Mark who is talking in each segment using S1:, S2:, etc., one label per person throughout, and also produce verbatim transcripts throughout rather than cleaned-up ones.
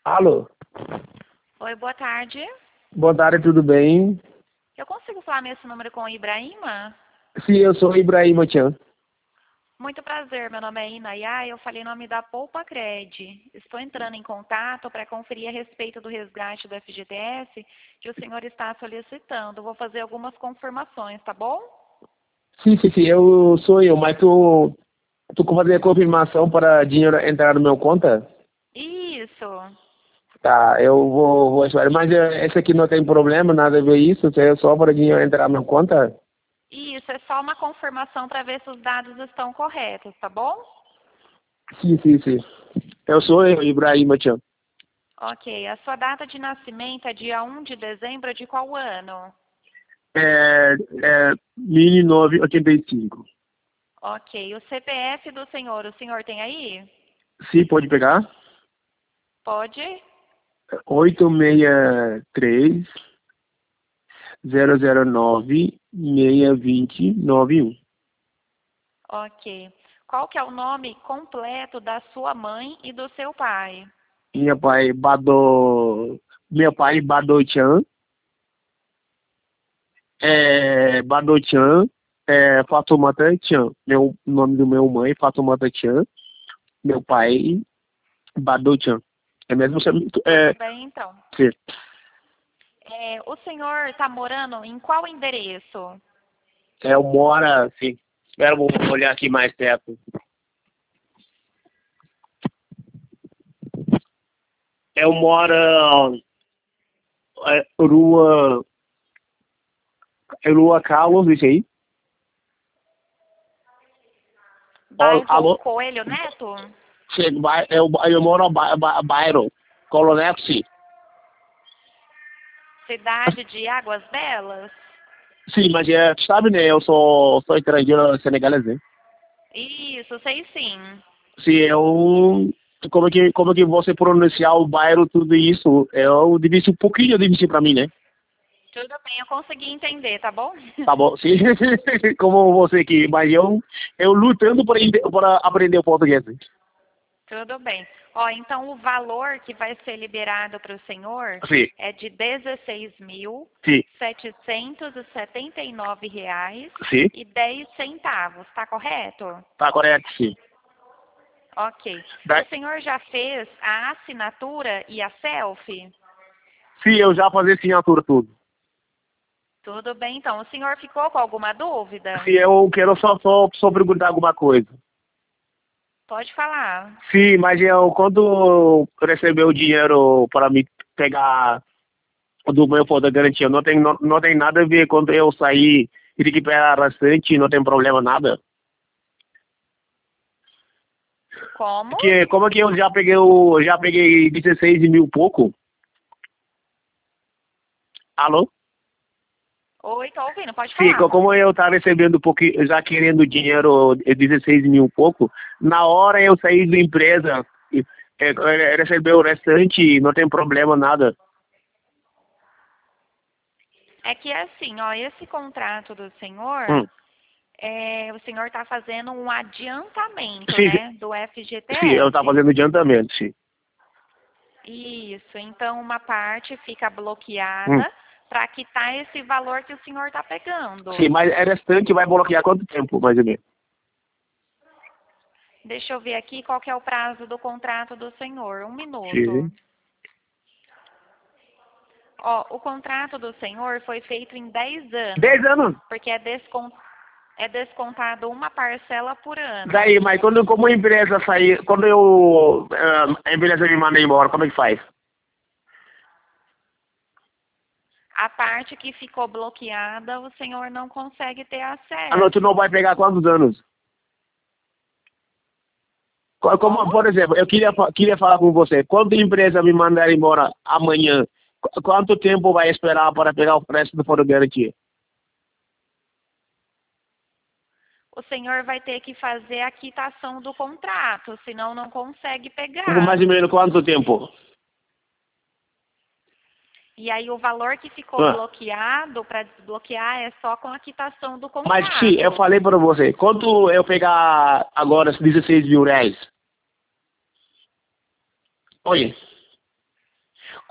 S1: Alô?
S2: Oi, boa tarde.
S1: Boa tarde, tudo bem?
S2: Eu consigo falar nesse número com o Ibrahima?
S1: Sim, eu sou Ibrahima Chan.
S2: Muito prazer, meu nome é Inayá, eu falei em nome da Poupa Cred. Estou entrando em contato para conferir a respeito do resgate do F G T S que o senhor está solicitando. Vou fazer algumas confirmações, tá bom?
S1: Sim, sim, sim, eu sou eu, mas tu, tu fazer a confirmação para dinheiro entrar no meu conta?
S2: Isso.
S1: Tá, eu vou, vou esperar. Mas eh, esse aqui não tem problema, nada a ver isso, é só para dinheiro entrar na minha conta?
S2: Isso, é só uma confirmação para ver se os dados estão corretos, tá bom?
S1: Sim, sim, sim. Eu sou eu, Ibrahima Chan.
S2: Ok, a sua data de nascimento é dia um de dezembro de qual ano?
S1: É, é mil novecentos e oitenta e cinco.
S2: Ok, o C P F do senhor, o senhor tem aí?
S1: Sim, pode pegar?
S2: Pode?
S1: oito seis três zero zero nove seis dois nove um.
S2: Ok. Qual que é o nome completo da sua mãe e do seu pai?
S1: Meu pai, Bado... Meu pai, Bado-chan. É, Bado-chan. É, Fatumata Chan. Meu nome do meu mãe, Fatumata Chan. Meu pai, Bado-chan. É mesmo? É,
S2: Tudo bem, então.
S1: sim.
S2: É, o senhor está morando em qual endereço?
S1: É, eu moro, sim. Espera, eu vou olhar aqui mais perto. Eu moro... É, rua... É Rua Carlos, isso aí. Ol-
S2: Bairro
S1: Alô?
S2: Coelho Neto?
S1: Sim, vai- eu, eu moro no ba- ba- bairro Coronel, sim.
S2: Cidade de Águas Belas?
S1: Sim, mas é, tu sabe, né? Eu sou, sou estrangeiro senegalês, né?
S2: Isso, sei sim.
S1: Sim, eu... Como é que, como é que você pronunciar o bairro, tudo isso, eu difícil, um pouquinho difícil pra mim, né?
S2: Tudo bem, eu consegui entender, tá bom?
S1: Tá bom, sim. Como você aqui, mas eu, eu lutando para, para aprender o português. Né?
S2: Tudo bem. Ó, então o valor que vai ser liberado para o senhor
S1: Sim,
S2: é de dezesseis mil
S1: sim,
S2: setecentos e setenta e nove reais
S1: sim.
S2: e dez centavos, tá correto?
S1: Tá correto, sim.
S2: Ok. O
S1: Da,
S2: senhor já fez a assinatura e a selfie?
S1: sim, eu já fazer assinatura tudo.
S2: Tudo bem, então. O senhor ficou com alguma dúvida?
S1: Sim, eu quero só, só, só perguntar alguma coisa.
S2: Pode falar.
S1: Sim, mas eu, quando receber o dinheiro para me pegar do meu fundo de garantia, não tem, não, não tem nada a ver quando eu sair e recuperar bastante, não tem problema nada.
S2: Como?
S1: Porque como é que eu já peguei o, já peguei dezesseis mil pouco? Alô?
S2: Oi, tô ouvindo, pode
S1: Sim, co-
S2: falar.
S1: como eu estava recebendo um pouco, já querendo dinheiro, eh, dezesseis mil pouco, na hora eu saí da empresa, e, eh, receber o restante, não tem problema nada.
S2: É que é assim, ó, esse contrato do senhor,
S1: Hum.
S2: é, o senhor está fazendo um adiantamento,
S1: Sim,
S2: né, do
S1: sim, eu estava
S2: F G T S.
S1: fazendo adiantamento, sim.
S2: Isso, então uma parte fica
S1: Hum.
S2: bloqueada para quitar esse valor que o senhor está
S1: Sim,
S2: pegando.
S1: mas é restante vai bloquear quanto tempo, mais ou menos?
S2: Deixa eu ver aqui qual que é o prazo do contrato do senhor. Um minuto.
S1: Sim.
S2: Ó, o contrato do senhor foi feito em dez
S1: Dez
S2: anos,
S1: anos?
S2: porque é, descon- é descontado uma parcela por ano.
S1: Daí, mas quando como a empresa sair, quando eu, ah, a empresa me manda embora, como é que faz?
S2: A parte que ficou bloqueada, o senhor não consegue ter
S1: A noite não
S2: acesso.
S1: vai pegar quantos anos? Co- Como,
S2: Como?
S1: por exemplo, eu queria, fa- queria falar com você. Quando a empresa me mandar embora amanhã, qu- quanto tempo vai esperar para pegar o preço do Foro Garantia?
S2: O senhor vai ter que fazer a quitação do contrato, senão não consegue
S1: Mais
S2: pegar.
S1: ou menos quanto tempo?
S2: E aí o valor que ficou
S1: Ah,
S2: bloqueado para desbloquear é só com a quitação do
S1: mas sim, eu
S2: contrato.
S1: falei para você. Quando eu pegar agora os dezesseis mil reais? Oi,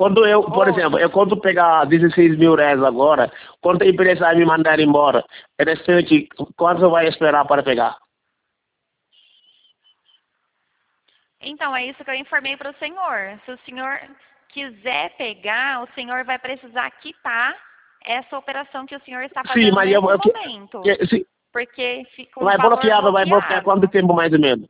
S1: Quando eu, por
S2: Oi.
S1: exemplo, eu quando pegar dezesseis mil reais agora, quando a empresa vai me mandar embora, é restante, quanto vai esperar para pegar?
S2: Então, é isso que eu informei para o senhor. Se o senhor quiser pegar, o senhor vai precisar quitar essa operação que o senhor está
S1: Sim,
S2: fazendo
S1: mas eu,
S2: nesse
S1: eu,
S2: momento.
S1: eu, sim,
S2: Porque fica um
S1: vai
S2: valor
S1: bloqueado, vai bloquear quanto
S2: bloqueado.
S1: tempo mais ou menos?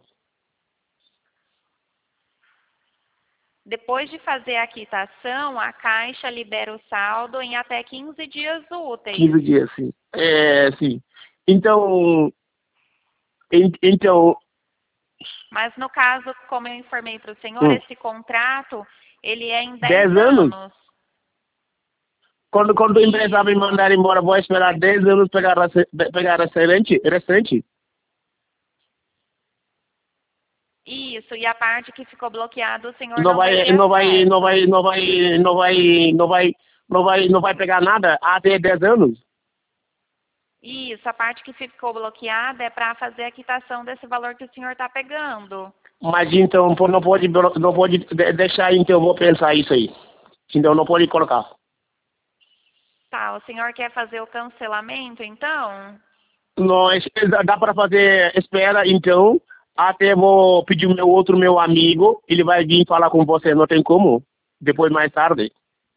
S2: Depois de fazer a quitação, a Caixa libera o saldo em até quinze dias úteis.
S1: quinze dias, sim. É, sim. Então, en- então,
S2: Mas no caso, como eu informei para o senhor,
S1: hum,
S2: esse contrato, ele é em
S1: dez
S2: dez
S1: anos?
S2: anos.
S1: Quando, quando a empresa me
S2: Isso.
S1: mandar embora, vou esperar dez anos pegar, rece- pegar restante? restante?
S2: Isso, e a parte que ficou bloqueada, o senhor
S1: Não
S2: não vai
S1: vai,
S2: ter
S1: não vai, não
S2: acesso.
S1: vai, não vai, não vai, não vai, não vai, não vai pegar nada até dez anos?
S2: Isso, a parte que ficou bloqueada é para fazer a quitação desse valor que o senhor está pegando.
S1: Mas então, pô, não pode, não pode de- deixar, então eu vou pensar isso aí. Então não pode colocar.
S2: Tá, o senhor quer fazer o cancelamento, então?
S1: Nós, dá para fazer, espera, então, até vou pedir o meu outro meu amigo, ele vai vir falar com você, não tem como? Depois, mais tarde.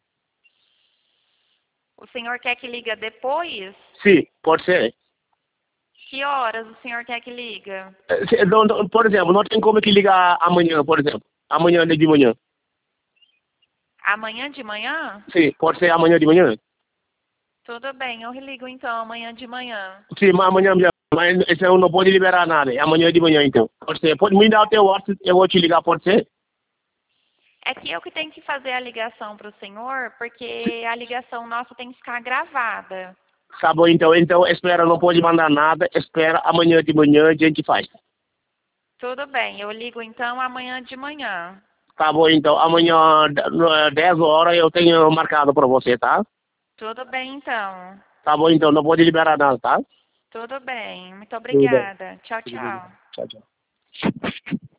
S2: O senhor quer que liga depois?
S1: Sim, pode ser.
S2: Que horas o senhor quer que liga?
S1: Eh, se- não- não- Por exemplo, não tem como que ligar amanhã, por exemplo. Amanhã de manhã.
S2: Amanhã de manhã?
S1: Sim, pode ser amanhã de manhã.
S2: Tudo bem, eu ligo então amanhã de manhã.
S1: Sim, mas amanhã, já- mas esse eu não pode liberar nada. É amanhã de manhã, então. Pode ser. Pode me dar o teu WhatsApp, eu vou te ligar, pode ser?
S2: É que eu que tenho que fazer a ligação para o senhor, porque a ligação nossa tem que ficar gravada.
S1: Tá bom, então. Então, espera, não pode mandar nada. Espera, amanhã de manhã a gente faz.
S2: Tudo bem, eu ligo então amanhã de manhã.
S1: Tá bom, então. Amanhã, d- dez horas, eu tenho marcado para você, tá?
S2: Tudo bem então.
S1: Tá bom, então. Não pode liberar nada, tá?
S2: Tudo bem. Muito
S1: Tudo bem.
S2: obrigada. Tchau,
S1: Tudo bem.
S2: tchau.
S1: Tchau, tchau.